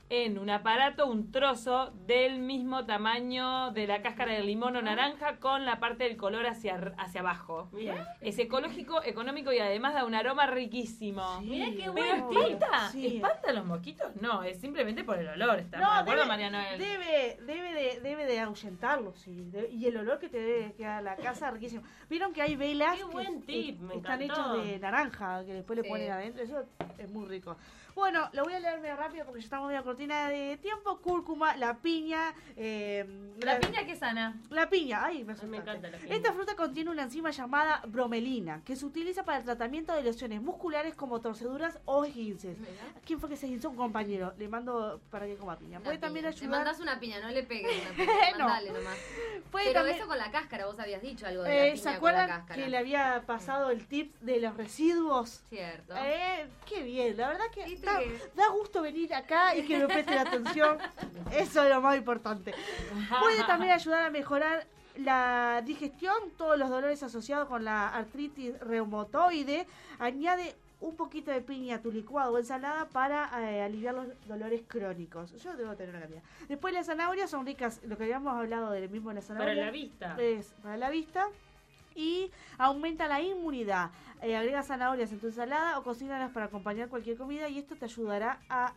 en un aparato un trozo del mismo tamaño de la cáscara del limón o naranja con la parte del color hacia abajo. Mira. Es ecológico, económico y además da un aroma riquísimo. Mirá qué ¿Pero bueno. espanta? Sí. ¿Espanta los mosquitos? No, es simplemente por el olor. ¿Estamos No, de acuerdo, debe- María Noel? Debe de ahuyentarlo, sí. Y el olor que te debe quedar a la casa, riquísimo. Vieron que hay velas Qué buen que tip, me están encantó. hechas de naranja, que después le Sí. ponen adentro. Eso es muy rico. Bueno, lo voy a leer medio rápido porque ya estamos medio cortina de tiempo. Cúrcuma, la piña. La piña que sana. La piña, ay, me Ay, asustaste. me encanta la piña. Esta fruta contiene una enzima llamada bromelina, que se utiliza para el tratamiento de lesiones musculares como torceduras o esguinces. ¿Quién fue que se esguinzó? Un compañero. Le mando para que coma piña. Puede también Te ayudar. mandás una piña, no le pegues una piña, No. mandale nomás. Puede Pero también- eso con la cáscara, vos habías dicho algo de la piña ¿Se con la acuerdan cáscara. que le había pasado el tip de los residuos? Cierto. Qué bien, la verdad que ¿Viste da, que- da gusto venir acá y que me presten atención. Eso es lo más importante. Puede también ayudar a mejorar la digestión, todos los dolores asociados con la artritis reumatoide. Añade un poquito de piña a tu licuado o ensalada para aliviar los dolores crónicos. Yo debo tener una cantidad. Después las zanahorias son ricas, lo que habíamos hablado del mismo de la zanahoria. Para la vista. Es para la vista. Y aumenta la inmunidad. Agrega zanahorias en tu ensalada o cocínalas para acompañar cualquier comida y esto te ayudará a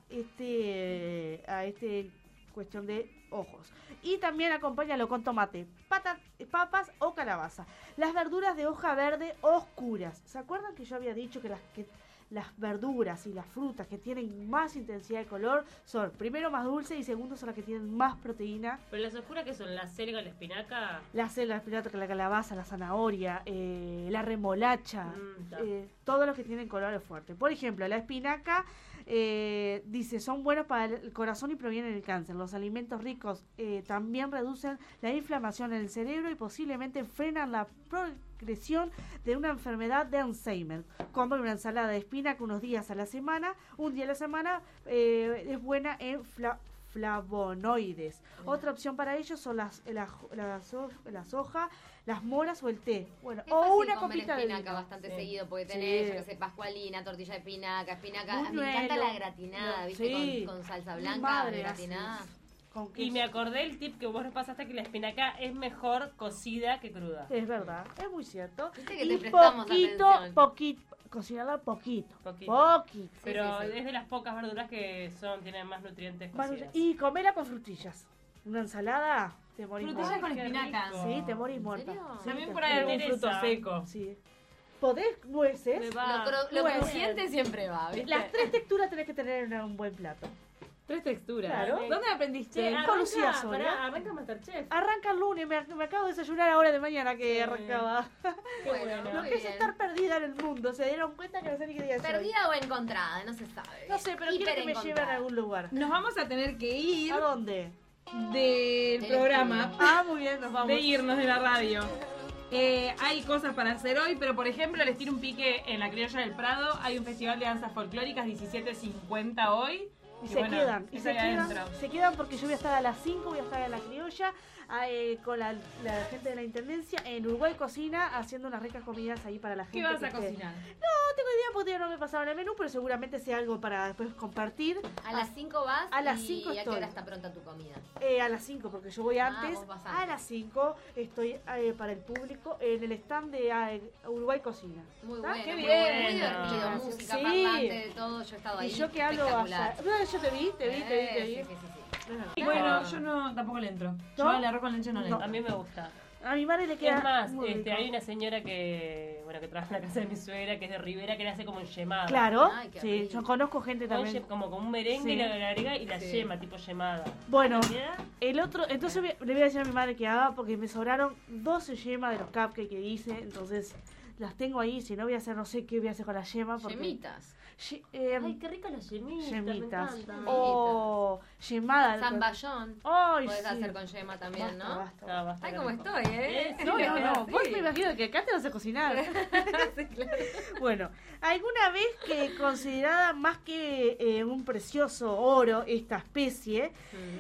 este cuestión de ojos. Y también acompáñalo con tomate, papas o calabaza. Las verduras de hoja verde oscuras. ¿Se acuerdan que yo había dicho que las verduras y las frutas que tienen más intensidad de color son primero más dulces y segundo son las que tienen más proteína? Pero las oscuras que son la selga, la espinaca. La espinaca, la calabaza, la zanahoria, la remolacha, Ta. todos los que tienen colores fuertes. Por ejemplo, la espinaca dice son buenos para el corazón y previenen el cáncer. Los alimentos ricos también reducen la inflamación en el cerebro y posiblemente frenan la progresión de una enfermedad de Alzheimer. Comer una ensalada de espinaca un día a la semana es buena en flavonoides. Otra opción para ellos son las hojas, las moras o el té. Bueno, Es o fácil una comer copita de espinaca vino. bastante Sí. seguido porque Sí. tenés, yo que sé, pascualina, tortilla de espinaca. Me Buñuelo. encanta la gratinada, ¿viste? Sí. Con salsa Mi blanca, madre gratinada. hace con Y queso. me acordé el tip que vos nos pasaste que la espinaca es mejor cocida que cruda. Es verdad, es muy cierto. Viste que Y te prestamos atención. cocinarla poquito. Poquito. Poquito. Pero sí, sí. es de las pocas verduras que tienen más nutrientes cocidas. Y comerla con frutillas. Una ensalada, te morís Frutillas muerta. con Qué espinaca. rico. Sí, te morís ¿En muerta. serio? Sí, También te por ahí juro. algún fruto interesa. seco. Sí. ¿Podés nueces? Me va. Lo Bueno. crujiente siempre va, ¿viste? Las 3 texturas tenés que tener en un buen plato. 3 texturas. Claro. ¿Dónde aprendiste? Che, Con Lucía arranca, Soria. pará, arranca Masterchef. Arranca el lunes, me acabo de desayunar ahora de mañana que Sí. arrancaba. Qué Bueno, bueno. Lo muy que es bien. estar perdida en el mundo, se dieron cuenta que no sé ni qué día es hoy. Perdida o encontrada, no se sabe. No sé, pero quiero que me lleven a algún lugar. Nos vamos a tener que ir ¿A dónde? del Del programa. estudio. Ah, muy bien, nos vamos. De irnos de la radio. Hay cosas para hacer hoy, pero por ejemplo, les tiro un pique en la Criolla del Prado. Hay un festival de danzas folclóricas 17:50 hoy. Y Y se bueno, quedan, y es se ahí quedan, adentro. se quedan porque yo voy a estar a las 5, voy a estar en la criolla con la gente de la Intendencia en Uruguay Cocina haciendo unas ricas comidas ahí para la gente. ¿Qué vas que a esté. cocinar? No tengo idea porque todavía no me pasaron el menú, pero seguramente sea algo para después compartir. A las 5 vas A las y 5 ¿a qué estoy. hora está pronta tu comida? A las 5, porque yo voy antes. vos vas A antes. las 5 estoy para el público en el stand de Uruguay Cocina. Muy ¿Está? bueno, Qué muy, bien. muy divertido, Gracias. música, Sí. parlante, de todo, yo he estado ahí. Y yo que hablo espectacular. hasta... No, yo te vi. Sí, sí, sí. Y bueno, yo no tampoco le entro. Yo ¿No? al arroz con leche no le No. entro. A mí me gusta. A mi madre le queda Es más, muy rico. hay una señora que trabaja en la casa de mi suegra, que es de Rivera, que le hace como enllemada. Claro, Ay, qué sí, rico. yo conozco gente Con también. como con un merengue Sí. y la agrega y la Sí. yema, tipo yemada. Bueno, ¿Queda? el otro, entonces le voy a decir a mi madre que haga porque me sobraron 12 yemas de los cupcakes que hice, entonces las tengo ahí, si no voy a hacer, no sé qué voy a hacer con la yema. Porque, Yemitas. Ay, qué rica la yemita. Yemitas. Me encanta. O yemada. Zamballón. Ay, Podés sí. hacer con yema también, Basta, ¿no? basta. Ah, basta, Ay, qué cómo rico. estoy, ¿eh? No, no, no. Sí. Vos me imagino que acá te vas a cocinar. Sí, claro. Bueno, alguna vez que considerada más que un precioso oro esta especie,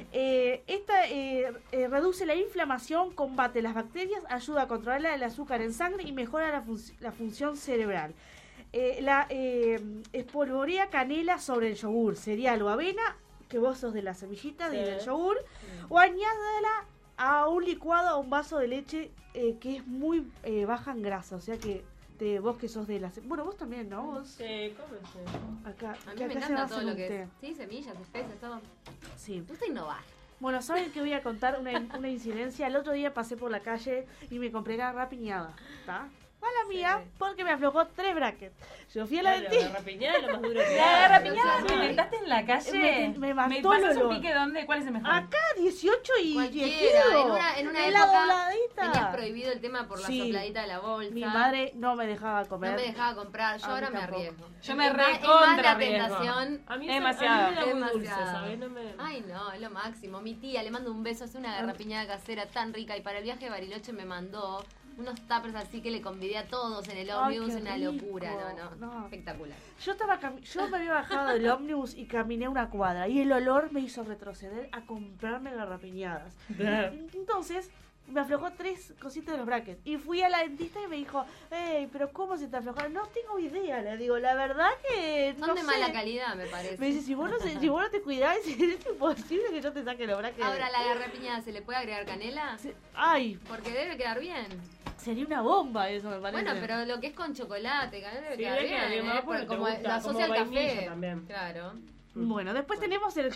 reduce la inflamación, combate las bacterias, ayuda a controlar el azúcar en sangre y mejora la función cerebral. Espolvorea canela sobre el yogur, cereal o avena, que vos sos de la semillita, Sí. del yogur, o añádela a un licuado, a un vaso de leche que es muy baja en grasa, o sea que vos que sos de la... Bueno, vos también, ¿no? Vos Sí, cómese. acá, A mí que me acá se encanta basa todo en lo un que té. es. Sí, semillas, especies, todo. Sí. Me gusta innovar. Bueno, ¿saben que voy a contar una incidencia? El otro día pasé por la calle y me compré la rapiñada, ¿está? Mala mía, porque me aflojó 3 brackets. Yo fui a la Claro, dentista. la rapiñada es lo más duro que La hay. rapiñada, Sí. ¿me inventaste en la calle? Me mató el pasas un olor. pique dónde? ¿Cuál es el mejor? Acá 18 y Cualquiera. 10 En una en la época dobladita. tenías prohibido el tema por la Sí. sopladita de la bolsa. Mi madre no me dejaba comer. no me dejaba comprar. Yo A mí ahora me tampoco. arriesgo. Yo me Es más recontra la arriesgo. tentación. A mí Es eso- demasiado. a mí me da muy dulce, Demasiado. ¿sabes? No me... Ay, no, es lo máximo. Mi tía le mando un beso, hace una garrapiñada casera tan rica. Y para el viaje de Bariloche me mandó unos tuppers así que le convidé a todos en el Ay, ómnibus. qué Una rico. locura, No. Espectacular. Yo me había bajado del ómnibus y caminé una cuadra. Y el olor me hizo retroceder a comprarme garrapiñadas. Entonces me aflojó 3 cositas de los brackets. Y fui a la dentista y me dijo, pero ¿cómo se te aflojó? No tengo idea, le digo, la verdad que Son no de sé. mala calidad, me parece. Me dice, si vos no te cuidás, es imposible que yo te saque los brackets. Ahora, ¿la garrapiñada se le puede agregar canela? Ay, Porque debe quedar bien. sería una bomba eso, me parece. Bueno, pero lo que es con chocolate, canela debe Sí, quedar debe quedar bien. bien, más porque Como te gusta, lo asocia como al café. vainilla también. Claro. Bueno, después tenemos el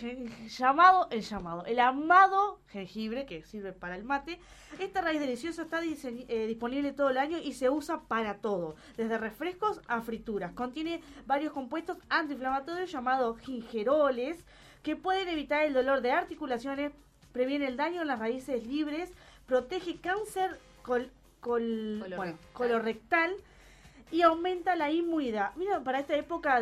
amado jengibre que sirve para el mate. Esta raíz deliciosa está disponible todo el año y se usa para todo, desde refrescos a frituras. Contiene varios compuestos antiinflamatorios llamados gingeroles que pueden evitar el dolor de articulaciones, previene el daño en las raíces libres, protege cáncer colorectal y aumenta la inmunidad. Mira, para esta época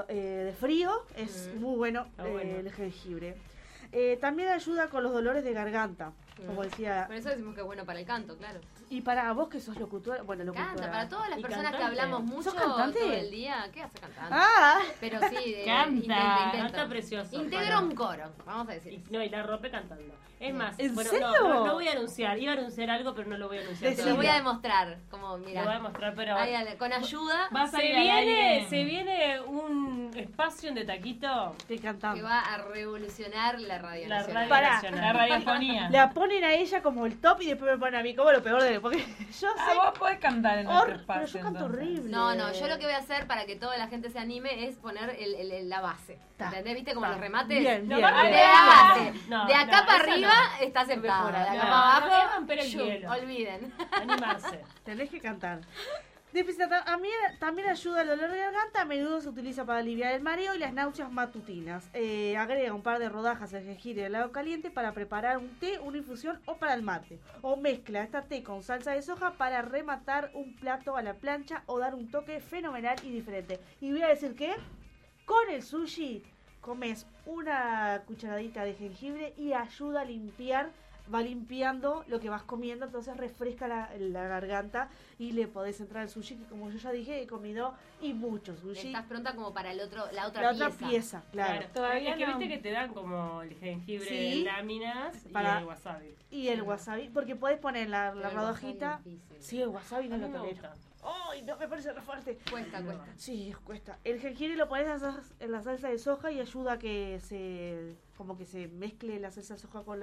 de frío es muy bueno, Está bueno. el jengibre. También ayuda con los dolores de garganta, como decía. Por eso decimos que es bueno para el canto, claro. Y para vos que sos locutora, bueno, locutora. Canta, para todas las ¿Y personas que cantante? hablamos mucho ¿Sos cantante? todo el día. ¿Qué hace cantando? Ah, Pero sí, Canta. Canta precioso. Integra un coro, vamos a decir. Y, no, y la rompe cantando. Es más, ¿En bueno, serio? no voy a anunciar. Iba a anunciar algo, pero no lo voy a anunciar. Te lo Decilo. voy a demostrar, como Lo voy a mira. mostrar, pero... Con ayuda Vas a Se ir al aire. viene un espacio en De Taquito. estoy que cantando. va a revolucionar la radio La nacional. radio Pará. nacional. La radiofonía. La ponen a ella como el top y después me ponen a mí como lo peor de porque yo Ah, sé vos podés cantar en nuestro pero espacio. yo canto entonces. horrible. No, yo lo que voy a hacer para que toda la gente se anime es poner la base. Ta, ¿Entendés? ¿Viste como ta. los remates? Bien, No, bien, va a De bien. la base. No, de acá no, para eso arriba no. está aceptada. De acá No, para no abajo. voy a romper el shum, hielo. olviden. Animarse. Tenés que cantar. Después, a mí también ayuda el dolor de garganta, a menudo se utiliza para aliviar el mareo y las náuseas matutinas. Agrega un par de rodajas de jengibre al agua caliente para preparar un té, una infusión o para el mate. O mezcla esta té con salsa de soja para rematar un plato a la plancha o dar un toque fenomenal y diferente. Y voy a decir que con el sushi comes una cucharadita de jengibre y ayuda a limpiar, va limpiando lo que vas comiendo, entonces refresca la garganta y le podés entrar al sushi, que como yo ya dije, he comido y mucho sushi. Estás pronta como para la otra La pieza. otra pieza, claro. Todavía es que no. viste que te dan como el jengibre Sí. en láminas Para- y el wasabi. Y el wasabi, porque podés poner la Pero el rodajita. wasabi es difícil. Sí, el wasabi no A mí lo me tolero. gusta. ¡Ay, no me parece re fuerte! Cuesta. Sí, cuesta. El jengibre lo pones en la salsa de soja y ayuda a que se mezcle la salsa de soja con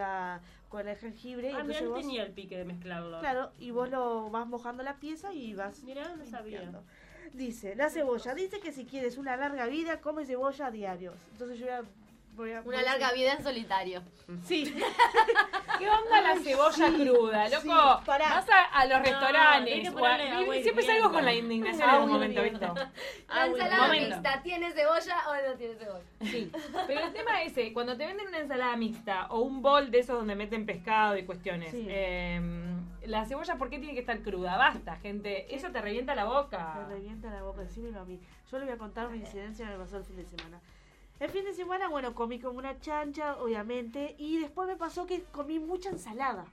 el jengibre. Y Ah, mira, entonces no vos, tenía el pique de mezclarlo. claro, y vos lo vas mojando la pieza y vas Mirá, no sabía. limpiando. Dice, la cebolla. Dice que si quieres una larga vida, come cebolla a diario. Entonces yo voy a Una larga vida en solitario. Sí. ¿Qué onda la cebolla cruda, loco? Sí, pará. Vas a los No, restaurantes. tenés que o ponerle a- agua siempre salgo hirviendo. con la indignación en Agua un momento, hirviendo. ¿viste? La bueno, ensalada momento. mixta, ¿tiene cebolla o no tiene cebolla? Sí, pero el tema es ese, cuando te venden una ensalada mixta o un bol de esos donde meten pescado y cuestiones, Sí. la cebolla, ¿por qué tiene que estar cruda? Basta, gente, eso te revienta la boca. Me revienta la boca, decímelo a mí. Yo le voy a contar una incidencia que me pasó el fin de semana. El fin de semana, bueno, comí como una chancha, obviamente, y después me pasó que comí mucha ensalada.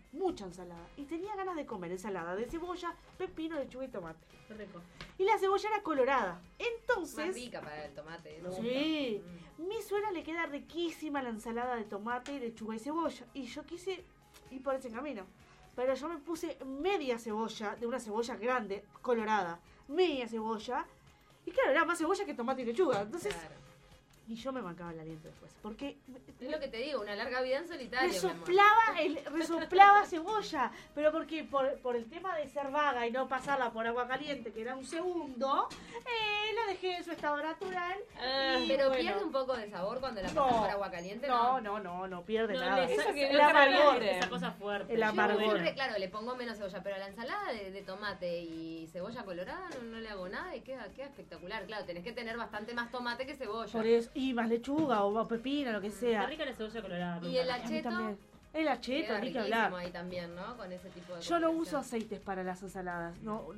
Y tenía ganas de comer ensalada de cebolla, pepino, lechuga y tomate. Qué rico. Y la cebolla era colorada. Más Entonces, rica para el tomate. ¿no? sí, mi suegra le queda riquísima la ensalada de tomate, lechuga y cebolla. Y yo quise ir por ese camino. Pero yo me puse media cebolla, de una cebolla grande, colorada. Media cebolla. Y claro, era más cebolla que tomate y lechuga. Entonces, Claro. Y yo me mancaba el aliento después. Porque Es lo que te digo, una larga vida en solitario, mi amor. resoplaba cebolla. Pero porque por el tema de ser vaga y no pasarla por agua caliente, que era un segundo, la dejé en su estado natural. Pero bueno. pierde un poco de sabor cuando la No. pasas por agua caliente, no pierde No, nada. eso que el no amargor. trae esa cosa fuerte. El amargor. Yo siempre, claro, le pongo menos cebolla, pero a la ensalada de tomate y cebolla colorada no le hago nada y queda espectacular. Claro, tenés que tener bastante más tomate que cebolla. Por eso, y más lechuga o más pepino, lo que Está sea. rica la cebolla colorada. me Y el parece. A mí acheto también. El acheto, queda ni que riquísimo hablar. ahí también, ¿no? Con ese tipo de Yo no combinación. uso aceites para las ensaladas.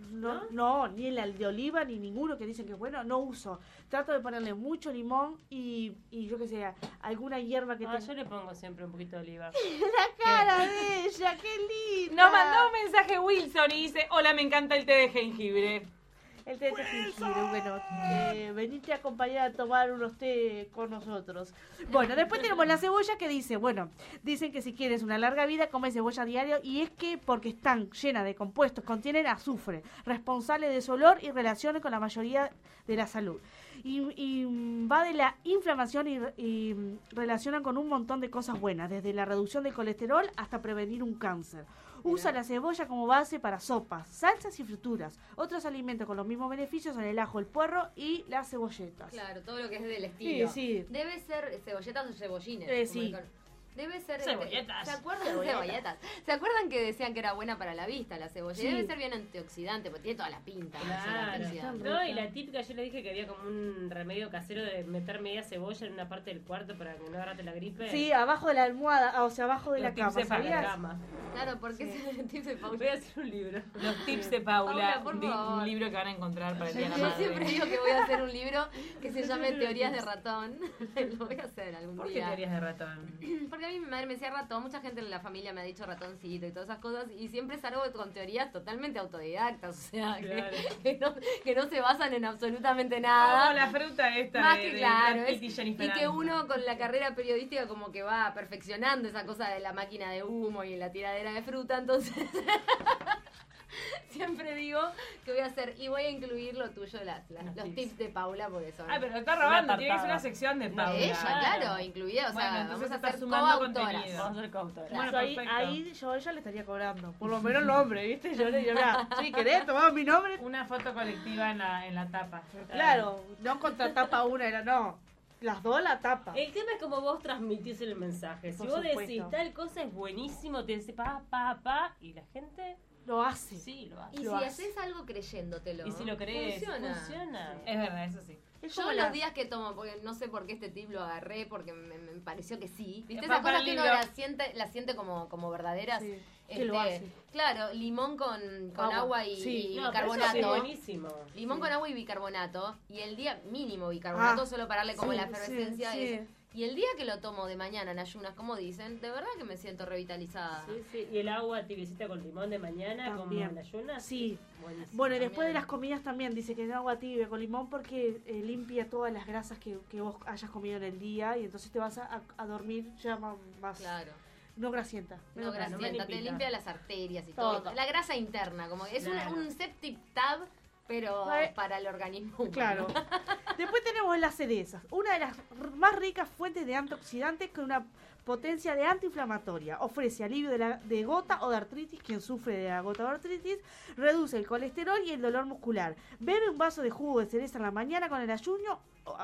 No, ni el de oliva ni ninguno que dicen que es bueno, no uso. Trato de ponerle mucho limón y yo que sé, alguna hierba que Yo le pongo siempre un poquito de oliva. La cara de ella, qué linda. Nos mandó un mensaje Wilson y dice, hola, me encanta el té de jengibre. El té de jengibre, bueno, venite a acompañar a tomar unos té con nosotros. Bueno, después tenemos la cebolla que dice, dicen que si quieres una larga vida, come cebolla diario y es que porque están llenas de compuestos, contienen azufre, responsable de su olor y relaciones con la mayoría de la salud. Y va de la inflamación y relacionan con un montón de cosas buenas, desde la reducción del colesterol hasta prevenir un cáncer. Usa la cebolla como base para sopas, salsas y frituras. Otros alimentos con los mismos beneficios son el ajo, el puerro y las cebolletas. Claro, todo lo que es del estilo. Sí. Debe ser cebolletas o cebollines. Sí. Debe ser Cebolletas. ¿Se acuerdan? Cebolletas. ¿Se acuerdan que decían que era buena para la vista la cebolla? Sí. Debe ser bien antioxidante, porque tiene toda la pinta. ¿no? Claro. Antioxidante. No, y la típica, yo le dije que había como un remedio casero de meter media cebolla en una parte del cuarto para que no agarrate la gripe. Sí, abajo de la almohada, o sea, abajo de Los la tips cama, de para la ¿sabías? Cama. Claro, porque ese tipo de Voy a hacer un libro. Los tips de Paula, Paula, por favor. un libro que van a encontrar para el Día de la Yo Madre. siempre digo que voy a hacer un libro que se llame Teorías de ratón. Lo voy a hacer algún ¿Por qué día. teorías de ratón? Porque a mí mi madre me decía ratón, mucha gente en la familia me ha dicho ratoncito y todas esas cosas, y siempre salgo con teorías totalmente autodidactas, o sea, Claro. que no se basan en absolutamente Como nada. la fruta esta Más de, que de claro, Brad Pitt y Jennifer y que Aniston. uno con la carrera periodística como que va perfeccionando esa cosa de la máquina de humo y la tiradera de fruta, entonces siempre digo que voy a hacer, y voy a incluir lo tuyo, los tips de Paula, porque son... Ah, pero está robando, Una tiene que ser tartada. una sección de Paula. de ella, claro, incluida, o sea, Bueno, entonces vamos a está ser sumando coautoras. contenido. Vamos a ser coautoras. Bueno, Ahí, perfecto. ahí yo a ella le estaría cobrando, por lo menos el nombre, ¿viste? Yo le digo, mira, si querés tomar mi nombre, Una foto colectiva en la tapa. claro, no contratapa una, era no, las dos la tapa. El tema es como vos transmitís el mensaje. Si Por vos decís supuesto. tal cosa es buenísimo, te dice y la gente Lo hace. sí lo hace. Y Lo si hace. haces algo creyéndotelo, Y si lo crees, funciona. funciona. Es verdad, eso sí. Es Yo como los la- días que tomo, porque no sé por qué este tip lo agarré, porque me pareció que sí. ¿Viste? Para Esas cosas el que uno libro. las siente como verdaderas. Sí, que lo hace. Claro, limón con Agua. agua y, Sí. y No, pero eso bicarbonato. es buenísimo. Limón con agua y bicarbonato. Y el día mínimo bicarbonato, Ah, solo para darle como sí, la efervescencia. sí, es- sí. Y el día que lo tomo de mañana en ayunas, como dicen, de verdad que me siento revitalizada. Sí, sí. Y el agua tibiecita con limón de mañana, También. como en ayunas. Sí. Buenísimo. Bueno, y después También. de las comidas también dice que es agua tibia con limón porque limpia todas las grasas que vos hayas comido en el día y entonces te vas a dormir ya más Claro. no grasienta. No, menos grasienta, me te limpita. limpia las arterias y todo. Todo. La grasa interna, como es Claro. un septic tab, pero Vale. para el organismo humano. Claro. Después tenemos las cerezas, una de las más ricas fuentes de antioxidantes con una potencia de antiinflamatoria. Ofrece alivio de gota o de artritis, quien sufre de la gota o artritis, reduce el colesterol y el dolor muscular. Bebe un vaso de jugo de cereza en la mañana con el ayuno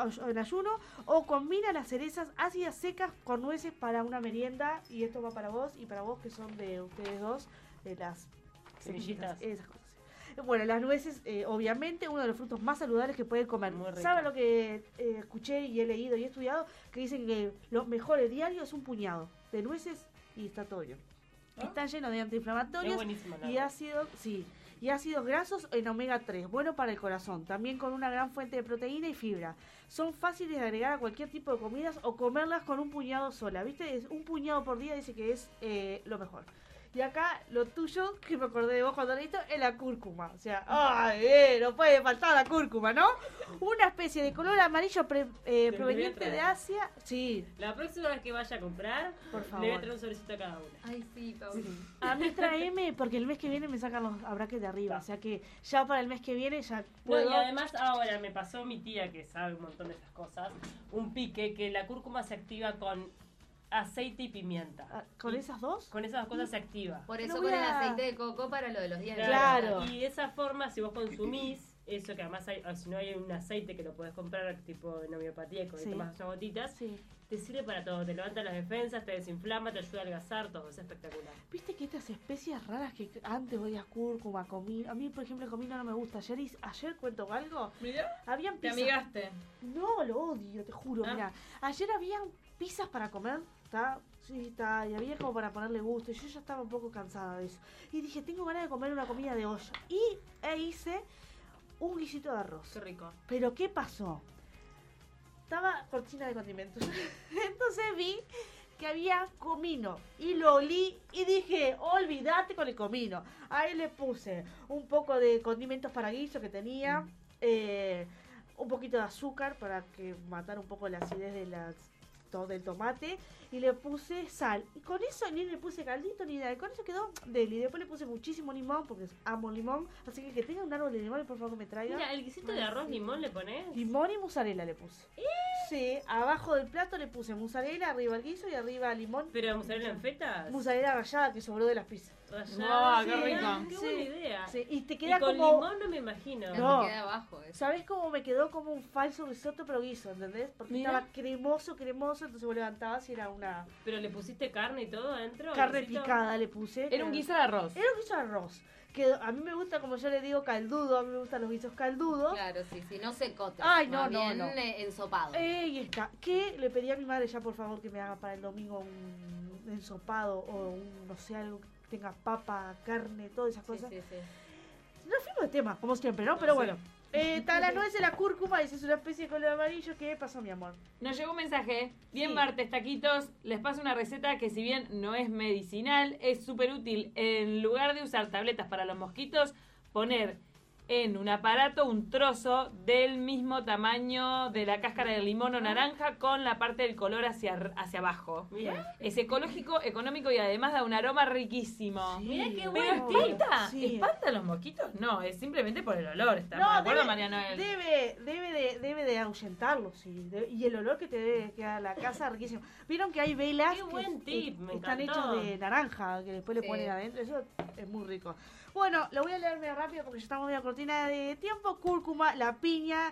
o combina las cerezas ácidas secas con nueces para una merienda, y esto va para vos y para vos que son de ustedes dos, de las Semillitas. esas cosas. Bueno, las nueces, obviamente, uno de los frutos más saludables que pueden comer. Muy rico. ¿Saben lo que escuché y he leído y he estudiado? Que dicen que lo mejor el diario es un puñado de nueces y está todo bien. Están llenos de Es antiinflamatorios buenísimo. la y verdad. ácidos grasos en omega 3, bueno para el corazón, también con una gran fuente de proteína y fibra. Son fáciles de agregar a cualquier tipo de comidas o comerlas con un puñado sola, ¿viste? Es un puñado por día, dice que es lo mejor. Y acá lo tuyo, que me acordé de vos cuando leíste, es la cúrcuma. O sea, ¡ay! No puede faltar la cúrcuma, ¿no? Una especie de color amarillo proveniente de Asia. Sí, La próxima vez que vaya a comprar, por le voy a favor. traer un sobrecito a cada una. Ay, sí, Paula. A mí tráeme, porque el mes que viene me sacan los abraques de arriba. O sea que ya para el mes que viene ya No, puedo. y además ahora me pasó mi tía, que sabe un montón de estas cosas, un pique que la cúrcuma se activa con aceite y pimienta. Ah, ¿Con Y esas dos? Con esas dos cosas se activa. Por No eso voy con el a- aceite de coco para lo de los dientes. Claro. Y de esa forma, si vos consumís eso, que además hay, o si no hay un aceite que lo podés comprar tipo en homeopatía y Sí. tomas unas gotitas, Sí. te sirve para todo. Te levanta las defensas, te desinflama, te ayuda a adelgazar, todo. Es espectacular. Viste que estas especias raras que antes veías cúrcuma, comino. A mí, por ejemplo, el comino no me gusta. Ayer cuento algo. Mirá, Habían te pizzas. amigaste. No, lo odio, te juro. Ah. Mira, ayer habían pizzas para comer, ¿está? Sí, está. Y había como para ponerle gusto. Y yo ya estaba un poco cansada de eso. Y dije, tengo ganas de comer una comida de olla. E hice un guisito de arroz. Qué rico. Pero ¿qué pasó? Estaba cortina de condimentos. Entonces vi que había comino y lo olí y dije, olvídate con el comino. Ahí le puse un poco de condimentos para guiso que tenía, un poquito de azúcar para que matar un poco la acidez de del tomate y le puse sal. Y con eso ni le puse caldito ni nada. Y con eso quedó deli. Después le puse muchísimo limón porque amo limón. Así que tenga un árbol de limón, por favor que me traiga. Mira, el guisito de arroz limón le pones. Limón y mozzarella le puse. Sí, abajo del plato le puse mozzarella, arriba el guiso y arriba limón. Pero mozzarella en fetas. Mozzarella rallada que sobró de las pizzas. Rallada. Qué Sí, rico. Qué Sí. buena idea. Sí, y te Y queda con como... limón no me imagino. No. Te queda abajo eso. ¿Sabes cómo me quedó como un falso risotto pero guiso, ¿entendés? Porque Mira. estaba cremoso, entonces vos levantabas y era una Pero le pusiste carne y todo adentro. carne guisito. picada le puse. Era un guiso de arroz. Era un guiso de arroz. Que a mí me gusta, como yo le digo, caldudo. A mí me gustan los guisos caldudos. Claro, sí, sí, no secotes. Ay, no, más no, bien no. Ensopado. Y está. Que le pedí a mi madre ya, por favor, que me haga para el domingo un ensopado o un, no sé, algo que tenga papa, carne, todas esas Sí, cosas. sí, sí. Nos fuimos de tema, como siempre, ¿no? Pero Sí. bueno. Está la nuez de la cúrcuma, esa es una especie de color amarillo. ¿Qué pasó, mi amor? Nos llegó un mensaje. Bien, Sí. martes, taquitos. Les paso una receta que, si bien no es medicinal, es súper útil. En lugar de usar tabletas para los mosquitos, poner en un aparato un trozo del mismo tamaño de la cáscara de limón o naranja con la parte del color hacia abajo. Mira. Es ecológico, económico y además da un aroma riquísimo. Sí, Mirá qué ¿Pero bueno. espanta? Sí. ¿Espanta a los mosquitos? No, es simplemente por el olor. ¿Estamos No, de acuerdo, debe- María Noel? Debe de ahuyentarlos, sí. Y el olor que te debe quedar a la casa, riquísimo. Vieron que hay velas Qué que buen tip, me están encantó. hechas de naranja, que después le Sí. ponen adentro. Eso es muy rico. Bueno, lo voy a leer medio rápido porque ya estamos medio cortina de tiempo. Cúrcuma, la piña.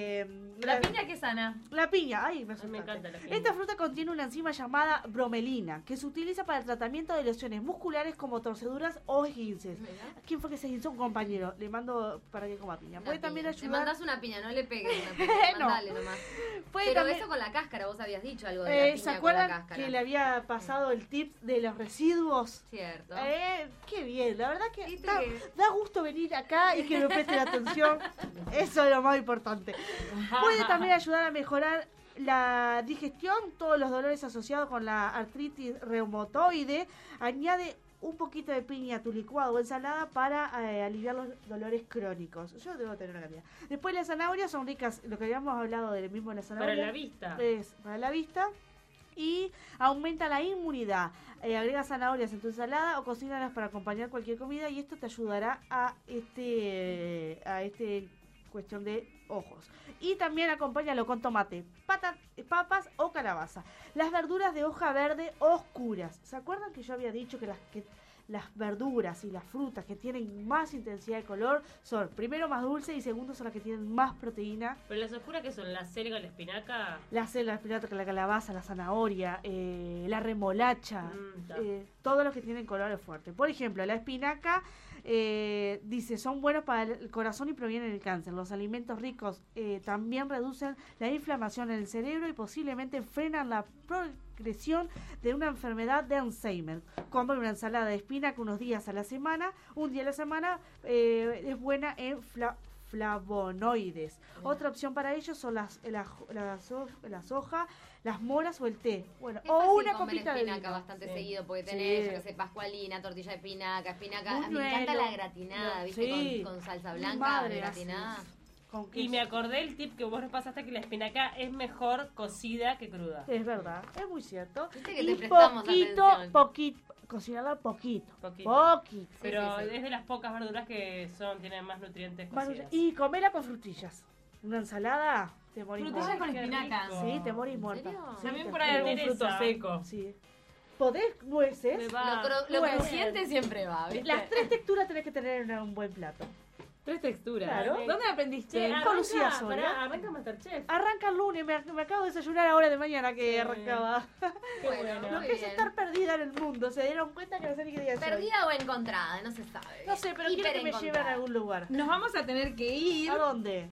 La piña que sana. La piña, ay, me Ay, me asustaste. encanta la piña. Esta fruta contiene una enzima llamada bromelina, que se utiliza para el tratamiento de lesiones musculares como torceduras o esguinces. Mirá. ¿Quién fue que se hizo? Un compañero. Le mando para que coma piña. Una Puede también piña. Le ayudar. mandás una piña, no le pegues una piña. No. Mandale nomás. Puede Pero también- eso con la cáscara, vos habías dicho algo de la piña ¿Se con la acuerdan cáscara. que le había pasado el tip de los residuos? Cierto. Qué bien, la verdad que ¿Viste da, que- da gusto venir acá y que me presten atención. Eso es lo más importante. Puede también ayudar a mejorar la digestión, todos los dolores asociados con la artritis reumatoide. Añade un poquito de piña a tu licuado o ensalada para aliviar los dolores crónicos. Yo debo tener una cantidad. Después las zanahorias son ricas, lo que habíamos hablado del mismo de la zanahoria. Para la vista. Es para la vista. Y aumenta la inmunidad. Agrega zanahorias en tu ensalada o cocínalas para acompañar cualquier comida y esto te ayudará a este cuestión de ojos. Y también acompáñalo con tomate, papas o calabaza. Las verduras de hoja verde oscuras. ¿Se acuerdan que yo había dicho que las verduras y las frutas que tienen más intensidad de color son primero más dulces y segundo son las que tienen más proteína? Pero las oscuras que son la selga, la espinaca. La espinaca, la calabaza, la zanahoria, la remolacha, Ta. todos los que tienen colores fuertes. Por ejemplo, la espinaca dice son buenos para el corazón y previenen el cáncer. Los alimentos ricos también reducen la inflamación en el cerebro y posiblemente frenan la progresión de una enfermedad de Alzheimer. Comer una ensalada de espinaca unos días a la semana, un día a la semana, es buena en flavonoides. Otra opción para ellos son la soja, las moras o el té. Bueno, Es o fácil una comer copita de espinaca vino. bastante Sí. seguido, porque tenés, Sí. yo que sé, pascualina, tortilla de espinaca. Un Me encanta duelo. la gratinada, ¿viste? Sí. Con salsa Mi blanca, madre hace gratinada. eso. Con Y queso. me acordé el tip que vos nos pasaste, que la espinaca es mejor cocida que cruda. Es verdad, es muy cierto. Viste que Y te prestamos atención. cocinarla poquito. Poquito. Sí, Pero sí, sí. es de las pocas verduras que tienen más nutrientes cocidas. Y comerla con frutillas. Una ensalada, te morís Frutillas muerta. con Qué espinacas. rico. Sí, te morís ¿En muerta. serio? Sí, También te por ahí juro. algún interesa. fruto seco. Sí. ¿Podés nueces? Me va. Lo Bueno. crujiente siempre va, ¿viste? Las 3 texturas tenés que tener en un buen plato. 3 texturas. Claro. ¿Dónde aprendiste? Che, Con Lucía arranca, Soria. pará, arranca Masterchef. Arranca el lunes, me acabo de desayunar ahora de mañana que Sí. arrancaba. Qué Bueno, bueno. Lo muy que es bien. estar perdida en el mundo. Se dieron cuenta que no sé ni qué día es hoy. Perdida o encontrada, no se sabe. No sé, pero quiero que me lleven a algún lugar. Nos vamos a tener que ir. ¿A dónde?